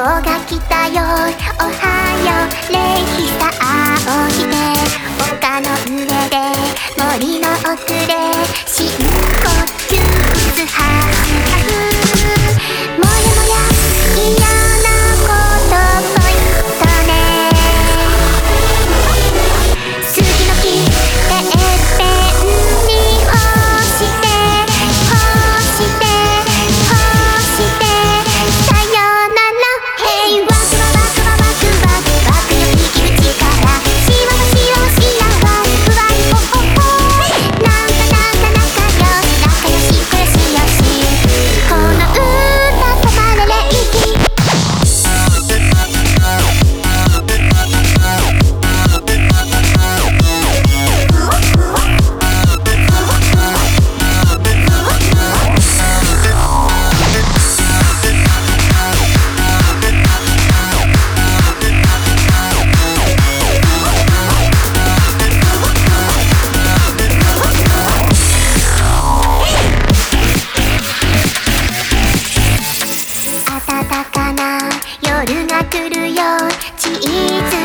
が来たよ、おはよう、礼儀さをして丘の上で森の奥で深呼吸スハーフもやもや嫌なことと言ったね。杉の木てっぺんに干して干して干してさよなら平和ワクワクワクワクワクよ生きる力しわわしわしやわふわりほほほなんか仲良しこよしよしこの歌止まれれいき暖かな夜が来るよチーズ